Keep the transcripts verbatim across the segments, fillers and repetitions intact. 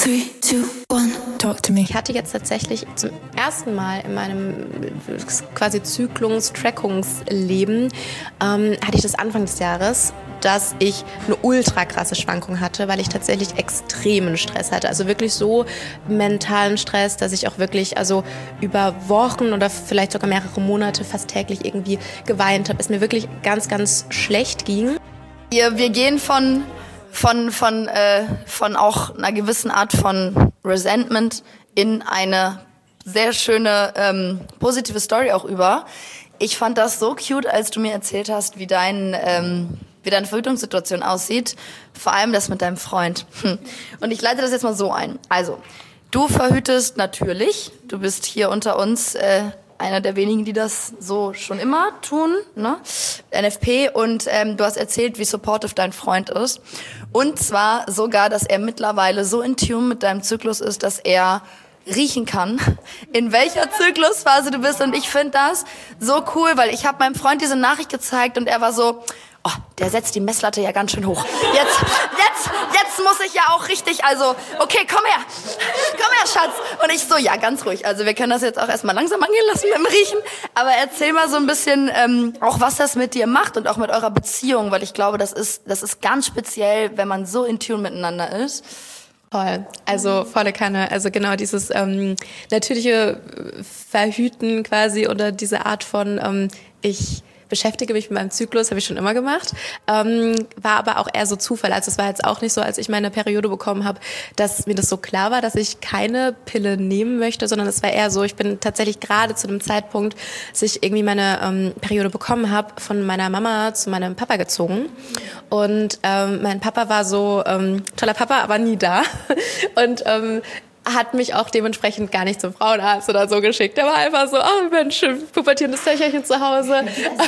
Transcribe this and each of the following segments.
three, two, one, talk to me. Ich hatte jetzt tatsächlich zum ersten Mal in meinem quasi Zyklungs-Trackungsleben, ähm, hatte ich das Anfang des Jahres, dass ich eine ultra krasse Schwankung hatte, weil ich tatsächlich extremen Stress hatte. Also wirklich so mentalen Stress, dass ich auch wirklich also über Wochen oder vielleicht sogar mehrere Monate fast täglich irgendwie geweint habe. Es mir wirklich ganz, ganz schlecht ging. Wir, wir gehen von, von, von, äh, von auch einer gewissen Art von Resentment in eine sehr schöne ähm, positive Story auch über. Ich fand das so cute, als du mir erzählt hast, wie dein... Ähm, wie deine Verhütungssituation aussieht, vor allem das mit deinem Freund. Und ich leite das jetzt mal so ein. Also, du verhütest natürlich, du bist hier unter uns äh, einer der wenigen, die das so schon immer tun, ne? N F P, und ähm, du hast erzählt, wie supportive dein Freund ist. Und zwar sogar, dass er mittlerweile so in Tune mit deinem Zyklus ist, dass er riechen kann, in welcher Zyklusphase du bist. Und ich finde das so cool, weil ich habe meinem Freund diese Nachricht gezeigt und er war so... Oh, der setzt die Messlatte ja ganz schön hoch. Jetzt, jetzt, jetzt muss ich ja auch richtig, also, okay, komm her. Komm her, Schatz. Und ich so, ja, ganz ruhig. Also wir können das jetzt auch erstmal langsam angehen lassen mit dem Riechen. Aber erzähl mal so ein bisschen, ähm, auch was das mit dir macht und auch mit eurer Beziehung, weil ich glaube, das ist, das ist ganz speziell, wenn man so in Tune miteinander ist. Voll, also volle Kanne, also genau dieses ähm, natürliche Verhüten quasi oder diese Art von, ähm, ich beschäftige mich mit meinem Zyklus, habe ich schon immer gemacht, ähm, war aber auch eher so Zufall. Also es war jetzt auch nicht so, als ich meine Periode bekommen habe, dass mir das so klar war, dass ich keine Pille nehmen möchte, sondern es war eher so, ich bin tatsächlich gerade zu dem Zeitpunkt, dass ich irgendwie meine ähm, Periode bekommen habe, von meiner Mama zu meinem Papa gezogen. Und ähm, mein Papa war so, ähm, toller Papa, aber nie da. Und ähm, hat mich auch dementsprechend gar nicht zum Frauenarzt oder so geschickt. Der war einfach so, oh Mensch, pubertierendes Töchterchen zu Hause.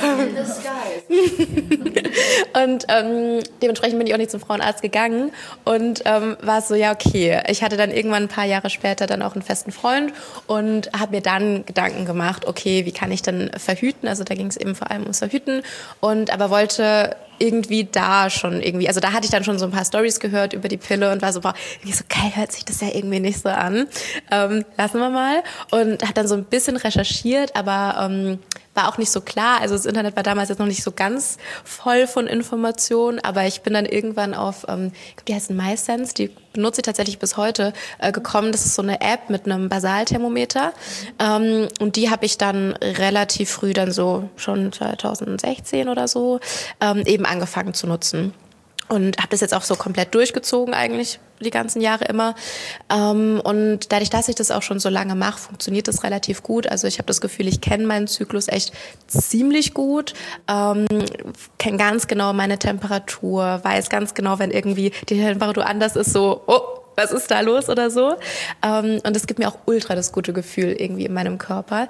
Und ähm, dementsprechend bin ich auch nicht zum Frauenarzt gegangen und ähm, war so, ja okay. Ich hatte dann irgendwann ein paar Jahre später dann auch einen festen Freund und habe mir dann Gedanken gemacht, okay, wie kann ich denn verhüten? Also da ging es eben vor allem ums Verhüten und aber wollte irgendwie da schon irgendwie, also da hatte ich dann schon so ein paar Storys gehört über die Pille und war so, boah, irgendwie so geil hört sich das ja irgendwie nicht so an. Ähm, lassen wir mal. Und hat dann so ein bisschen recherchiert, aber ähm, war auch nicht so klar. Also das Internet war damals jetzt noch nicht so ganz voll von Informationen, aber ich bin dann irgendwann auf, ähm, ich glaube, die heißen MySense, die benutze ich tatsächlich bis heute, äh, gekommen. Das ist so eine App mit einem Basalthermometer. Ähm, und die habe ich dann relativ früh, dann so schon zwanzig sechzehn oder so, ähm, eben angefangen zu nutzen. Und habe das jetzt auch so komplett durchgezogen eigentlich die ganzen Jahre immer. Ähm, und dadurch, dass ich das auch schon so lange mache, funktioniert das relativ gut. Also ich habe das Gefühl, ich kenne meinen Zyklus echt ziemlich gut, ähm, kenne ganz genau meine Temperatur, weiß ganz genau, wenn irgendwie die Temperatur anders ist, so, oh, was ist da los oder so. Ähm, und es gibt mir auch ultra das gute Gefühl irgendwie in meinem Körper.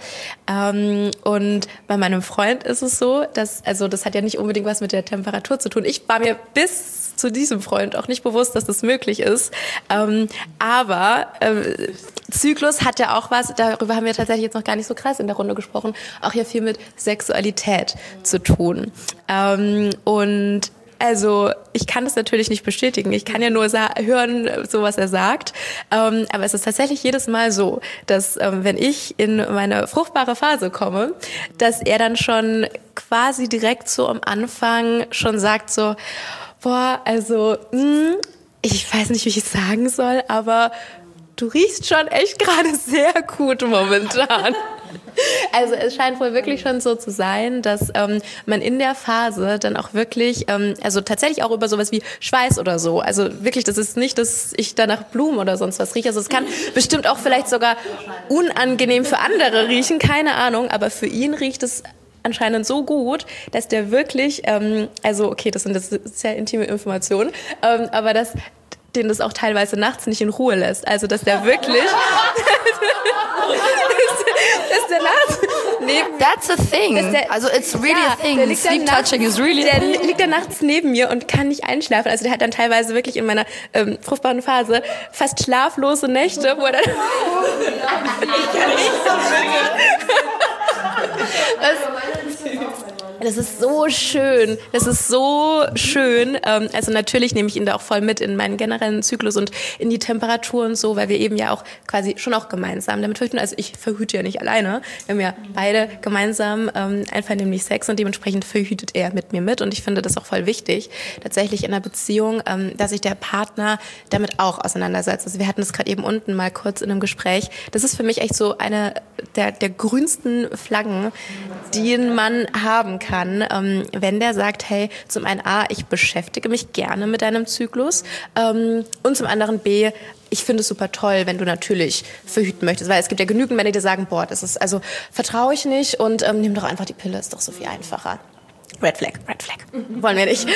Ähm, und bei meinem Freund ist es so, dass, also das hat ja nicht unbedingt was mit der Temperatur zu tun. Ich war mir bis zu diesem Freund auch nicht bewusst, dass das möglich ist. Ähm, aber äh, Zyklus hat ja auch was, darüber haben wir tatsächlich jetzt noch gar nicht so krass in der Runde gesprochen, auch ja viel mit Sexualität zu tun. Ähm, und Also ich kann das natürlich nicht bestätigen. Ich kann ja nur sa- hören, so was er sagt. Ähm, aber es ist tatsächlich jedes Mal so, dass ähm, wenn ich in meine fruchtbare Phase komme, dass er dann schon quasi direkt so am Anfang schon sagt so, boah, also mh, ich weiß nicht, wie ich es sagen soll, aber du riechst schon echt gerade sehr gut momentan. Also es scheint wohl wirklich schon so zu sein, dass ähm, man in der Phase dann auch wirklich, ähm, also tatsächlich auch über sowas wie Schweiß oder so, also wirklich, das ist nicht, dass ich da nach Blumen oder sonst was rieche, also es kann bestimmt auch vielleicht sogar unangenehm für andere riechen, keine Ahnung, aber für ihn riecht es anscheinend so gut, dass der wirklich, ähm, also okay, das sind das sehr intime Informationen, ähm, aber dass den das auch teilweise nachts nicht in Ruhe lässt, also dass der wirklich... dass der nachts neben That's a thing. Der, also it's really ja, a thing. Sleep nachts, touching is really der a thing. Der liegt da nachts neben mir und kann nicht einschlafen. Also der hat dann teilweise wirklich in meiner ähm, fruchtbaren Phase fast schlaflose Nächte, wo er dann... Was? Das ist so schön. Das ist so schön. Also natürlich nehme ich ihn da auch voll mit in meinen generellen Zyklus und in die Temperatur und so, weil wir eben ja auch quasi schon auch gemeinsam damit verhüten. Also ich verhüte ja nicht alleine. Wir haben ja beide gemeinsam ähm, einvernehmlich Sex und dementsprechend verhütet er mit mir mit. Und ich finde das auch voll wichtig, tatsächlich in einer Beziehung, ähm, dass sich der Partner damit auch auseinandersetzt. Also wir hatten das gerade eben unten mal kurz in einem Gespräch. Das ist für mich echt so eine der, der grünsten Flaggen, die ein Mann haben kann, ähm, wenn der sagt, hey, zum einen A, ich beschäftige mich gerne mit deinem Zyklus ähm, und zum anderen B, ich finde es super toll, wenn du natürlich verhüten möchtest, weil es gibt ja genügend Männer, die sagen, boah, das ist, also vertraue ich nicht und ähm, nimm doch einfach die Pille, ist doch so viel einfacher. Red Flag, Red Flag. Wollen wir nicht.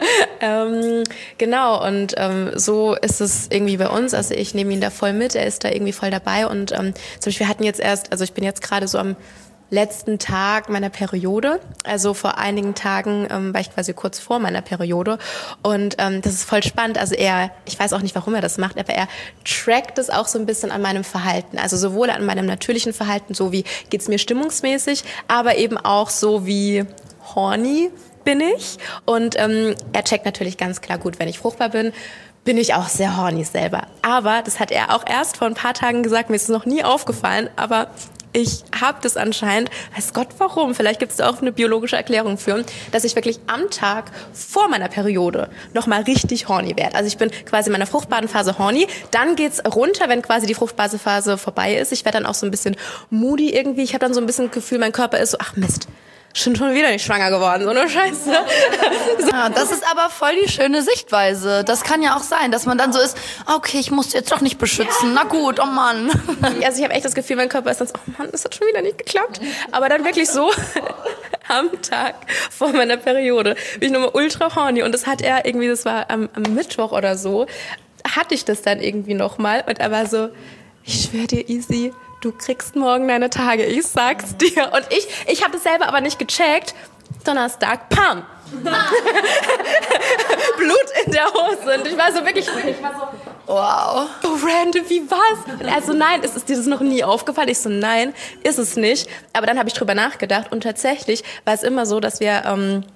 ähm, genau, und ähm, so ist es irgendwie bei uns. Also ich nehme ihn da voll mit, er ist da irgendwie voll dabei. Und ähm, zum Beispiel wir hatten jetzt erst, also ich bin jetzt gerade so am letzten Tag meiner Periode. Also vor einigen Tagen ähm, war ich quasi kurz vor meiner Periode. Und ähm, das ist voll spannend. Also er, ich weiß auch nicht, warum er das macht, aber er trackt es auch so ein bisschen an meinem Verhalten. Also sowohl an meinem natürlichen Verhalten, so wie geht's mir stimmungsmäßig, aber eben auch so wie horny bin ich. Und ähm, er checkt natürlich ganz klar gut, wenn ich fruchtbar bin, bin ich auch sehr horny selber. Aber das hat er auch erst vor ein paar Tagen gesagt, mir ist es noch nie aufgefallen, aber ich habe das anscheinend, weiß Gott warum, vielleicht gibt es da auch eine biologische Erklärung für, dass ich wirklich am Tag vor meiner Periode nochmal richtig horny werde. Also ich bin quasi in meiner fruchtbaren Phase horny, dann geht's runter, wenn quasi die fruchtbare Phase vorbei ist. Ich werde dann auch so ein bisschen moody irgendwie. Ich habe dann so ein bisschen das Gefühl, mein Körper ist so, ach Mist, schon schon wieder nicht schwanger geworden, so eine Scheiße. Ja, das ist aber voll die schöne Sichtweise. Das kann ja auch sein, dass man dann so ist, okay, ich muss jetzt doch nicht beschützen. Na gut, oh Mann. Also ich habe echt das Gefühl, mein Körper ist dann so, oh Mann, das hat schon wieder nicht geklappt. Aber dann wirklich so am Tag vor meiner Periode bin ich nochmal ultra horny. Und das hat er irgendwie, das war am, am Mittwoch oder so, hatte ich das dann irgendwie nochmal. Und er war so, ich schwöre dir, Easy, du kriegst morgen deine Tage, ich sag's dir. Und ich, ich habe das selber aber nicht gecheckt. Donnerstag, pam! Blut in der Hose. Und ich war so wirklich, ich war so, wow. Oh, random, wie war's? Und er so, nein, ist es dir das noch nie aufgefallen? Ich so, nein, ist es nicht. Aber dann habe ich drüber nachgedacht und tatsächlich war es immer so, dass wir... Ähm,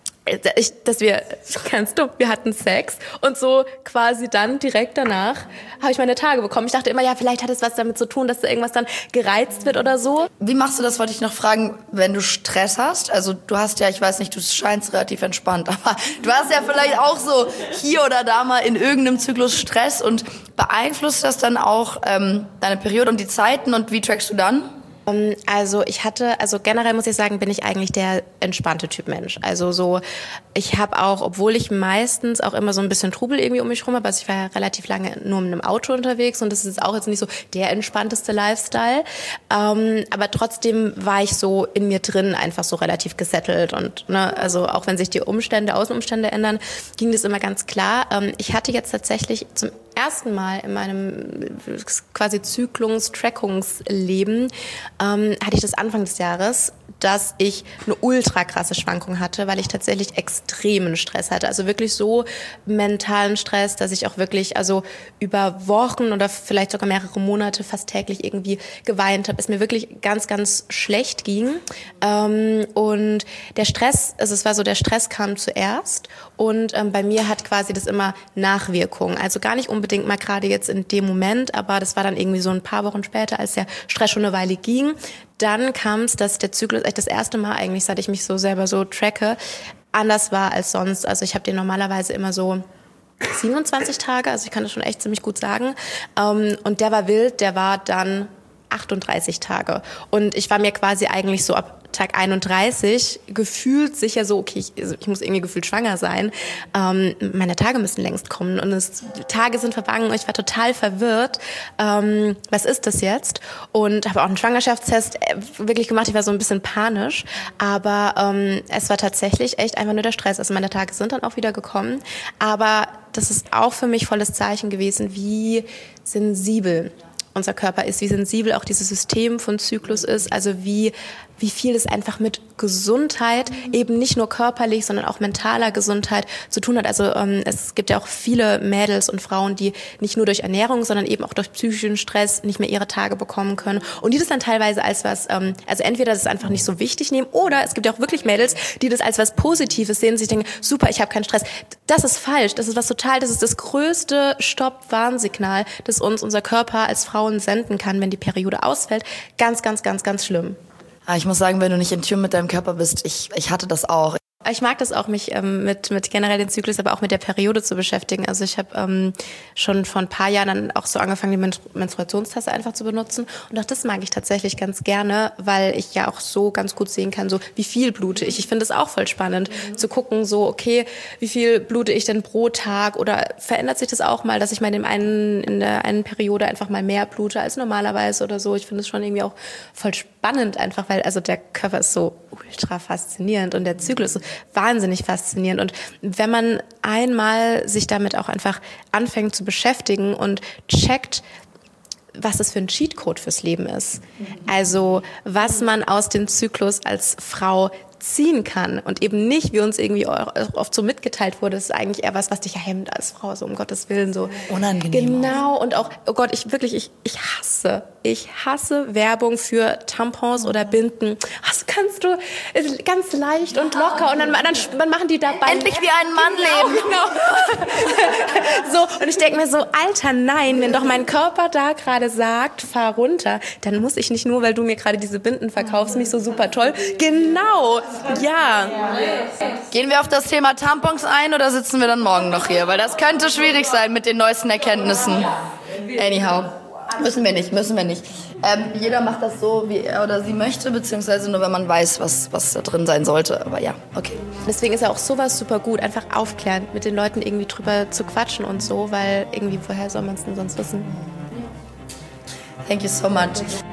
Ich, dass wir, ganz dumm, wir hatten Sex und so quasi dann direkt danach habe ich meine Tage bekommen. Ich dachte immer, ja, vielleicht hat es was damit zu tun, dass da irgendwas dann gereizt wird oder so. Wie machst du das, wollte ich noch fragen, wenn du Stress hast? Also du hast ja, ich weiß nicht, du scheinst relativ entspannt, aber du hast ja vielleicht auch so hier oder da mal in irgendeinem Zyklus Stress und beeinflusst das dann auch ähm, deine Periode und die Zeiten und wie trackst du dann? Also ich hatte, also generell muss ich sagen, bin ich eigentlich der entspannte Typ Mensch. Also so, ich habe auch, obwohl ich meistens auch immer so ein bisschen Trubel irgendwie um mich rum habe, also ich war ja relativ lange nur mit einem Auto unterwegs und das ist auch jetzt nicht so der entspannteste Lifestyle, ähm, aber trotzdem war ich so in mir drin einfach so relativ gesettelt und ne, also auch wenn sich die Umstände, Außenumstände ändern, ging das immer ganz klar. Ähm, ich hatte jetzt tatsächlich zum ersten Mal in meinem quasi Zyklungs-Trackungsleben ähm, hatte ich das Anfang des Jahres, dass ich eine ultra krasse Schwankung hatte, weil ich tatsächlich extremen Stress hatte. Also wirklich so mentalen Stress, dass ich auch wirklich also über Wochen oder vielleicht sogar mehrere Monate fast täglich irgendwie geweint habe. Es mir wirklich ganz, ganz schlecht ging. Ähm, und der Stress, also es war so, der Stress kam zuerst und ähm, bei mir hat quasi das immer Nachwirkungen. Also gar nicht unbedingt mal gerade jetzt in dem Moment, aber das war dann irgendwie so ein paar Wochen später, als der Stress schon eine Weile ging. Dann kam es, dass der Zyklus echt das erste Mal eigentlich, seit ich mich so selber so tracke, anders war als sonst. Also ich habe den normalerweise immer so siebenundzwanzig Tage, also ich kann das schon echt ziemlich gut sagen. Und der war wild, der war dann achtunddreißig Tage. Und ich war mir quasi eigentlich so ab Tag einunddreißig gefühlt sicher so, okay, ich, also ich muss irgendwie gefühlt schwanger sein. Ähm, meine Tage müssen längst kommen und es, Tage sind vergangen und ich war total verwirrt. Ähm, was ist das jetzt? Und habe auch einen Schwangerschaftstest wirklich gemacht. Ich war so ein bisschen panisch, aber ähm, es war tatsächlich echt einfach nur der Stress. Also meine Tage sind dann auch wieder gekommen, aber das ist auch für mich volles Zeichen gewesen, wie sensibel unser Körper ist, wie sensibel auch dieses System von Zyklus ist, also wie, wie viel es einfach mit Gesundheit, eben nicht nur körperlich, sondern auch mentaler Gesundheit zu tun hat. Also ähm, es gibt ja auch viele Mädels und Frauen, die nicht nur durch Ernährung, sondern eben auch durch psychischen Stress nicht mehr ihre Tage bekommen können und die das dann teilweise als was, ähm, also entweder das einfach nicht so wichtig nehmen oder es gibt ja auch wirklich Mädels, die das als was Positives sehen, sich denken, super, ich habe keinen Stress. Das ist falsch, das ist was total, das ist das größte Stopp-Warnsignal, das uns unser Körper als Frauen senden kann, wenn die Periode ausfällt. Ganz, ganz, ganz, ganz schlimm. Ich muss sagen, wenn du nicht in Tune mit deinem Körper bist, ich, ich hatte das auch. Ich mag das auch, mich ähm, mit, mit generell den Zyklus, aber auch mit der Periode zu beschäftigen. Also ich habe ähm, schon vor ein paar Jahren dann auch so angefangen, die Menstru- Menstruationstasse einfach zu benutzen. Und auch das mag ich tatsächlich ganz gerne, weil ich ja auch so ganz gut sehen kann, so wie viel blute ich. Ich finde es auch voll spannend, mhm. zu gucken, so okay, wie viel blute ich denn pro Tag? Oder verändert sich das auch mal, dass ich mal in, dem einen, in der einen Periode einfach mal mehr blute als normalerweise oder so. Ich finde es schon irgendwie auch voll spannend einfach, weil also der Körper ist so ultra faszinierend und der Zyklus ist wahnsinnig faszinierend. Und wenn man einmal sich damit auch einfach anfängt zu beschäftigen und checkt, was das für ein Cheatcode fürs Leben ist. Also was man aus dem Zyklus als Frau ziehen kann und eben nicht, wie uns irgendwie oft so mitgeteilt wurde, das ist eigentlich eher was, was dich ja hemmt als Frau, so um Gottes Willen, so. Unangenehm. Genau, und auch, oh Gott, ich wirklich, ich, ich hasse, ich hasse Werbung für Tampons oder Binden. Was kannst du, ganz leicht und locker und dann, dann, dann machen die dabei. Endlich wie ein Mann leben. Genau. So, und ich denke mir so, Alter, nein, wenn doch mein Körper da gerade sagt, fahr runter, dann muss ich nicht nur, weil du mir gerade diese Binden verkaufst, mich so super toll. Genau. Ja. Gehen wir auf das Thema Tampons ein oder sitzen wir dann morgen noch hier? Weil das könnte schwierig sein mit den neuesten Erkenntnissen. Anyhow. Müssen wir nicht, müssen wir nicht. Ähm, jeder macht das so, wie er oder sie möchte, beziehungsweise nur, wenn man weiß, was, was da drin sein sollte. Aber ja, okay. Deswegen ist ja auch sowas super gut, einfach aufklären, mit den Leuten irgendwie drüber zu quatschen und so, weil irgendwie, woher soll man es denn sonst wissen? Thank you so much.